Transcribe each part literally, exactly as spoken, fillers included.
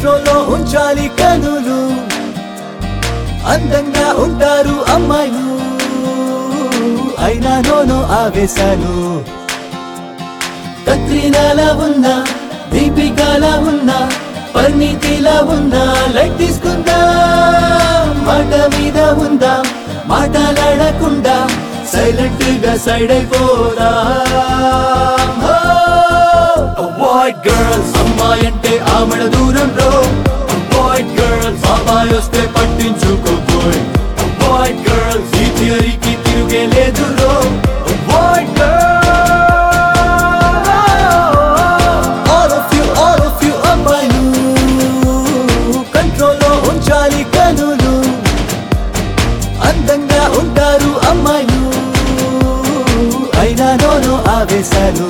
కంట్రోల్లో ఉంచాలి కనులు అందంగా ఉంటారు అమ్మాయిలు అయినా నోనో ఆవేశాలు కత్రినాలా ఉన్నా దీపికాలా ఉన్నా పరిణితిలా ఉన్నా లైట్ తీసుకుందా మాట మీద ఉందా మాట్లాడకుండా సైలెంట్ గా సైడ్ అయిపోదా అవాయిడ్ గర్ల్స్ అమ్మాయి అంటే ఆమెడ దూరంలో అవాయిడ్ గర్ల్స్ అబ్బాయి వస్తే పట్టించుకోబోయ్ అవాయిడ్ గర్ల్స్ ఈ థియరీకి తిరిగే లేదు రో avoid all of you all of you అమ్మాయిలు కంట్రోల్లో ఉంచాలి కనులు అందంగా ఉంటారు అమ్మాయిలు అయినా నోనో ఆవేశాలు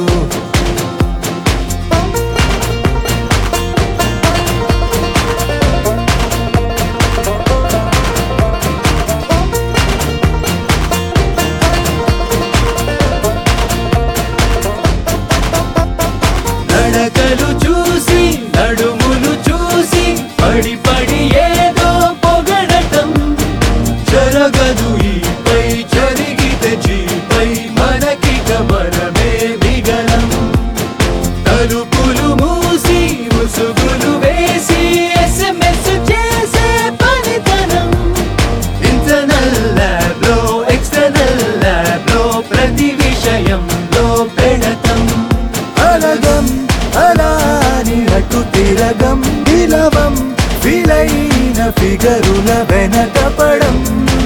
నడకలు చూసి నడుములు చూసి పడి పడి ఏదో పొగడటం జరగదు ఈపై జరిగితే జీపై మనకిక మనమే మిగలం తలుపులు మూసి ముసుగులు వేసి ఎస్ఎంఎస్ చేసే పనితనం ఇంటర్నల్ ల్యాబ్ లో ఎక్స్టర్నల్ ల్యాబ్ లో ప్రతి విషయంలో పెడతం అలగం అలాని అటు తిరగం విలవం విలైన ఫిగరుల వెనకపడం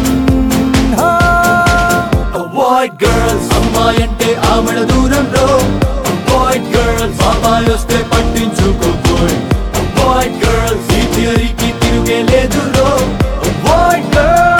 అవాయిడ్ గర్ల్స్ అమ్మాయి అంటే ఆమెడ దూరంలో అవాయిడ్ గర్ల్స్ అబ్బాయి వస్తే పట్టించుకోబోయ్ అవాయిడ్ గర్ల్స్ ఈ థియరీకి తిరిగే లేదు రో అవాయిడ్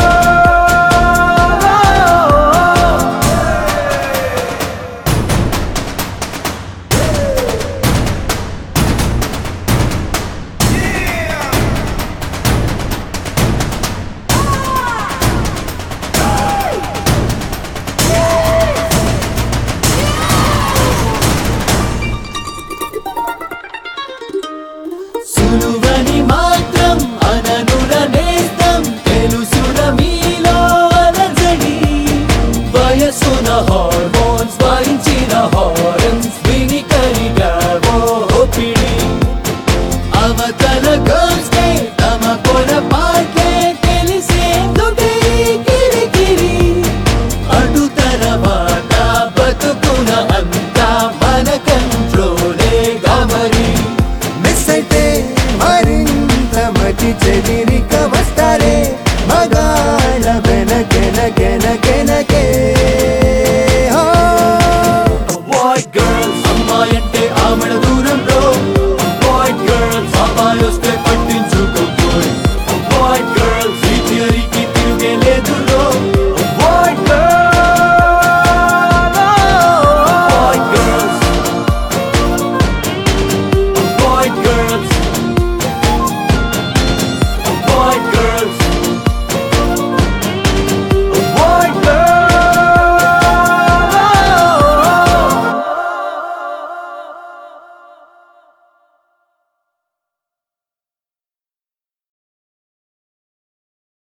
సులువని మాత్రం అననుల నేస్తం తెలుసున మీలో అలజడి వయసున హార్మోన్స్ వాయించిన హారన్స్ విని కరిగావో పిడి అవతల గర్ల్స్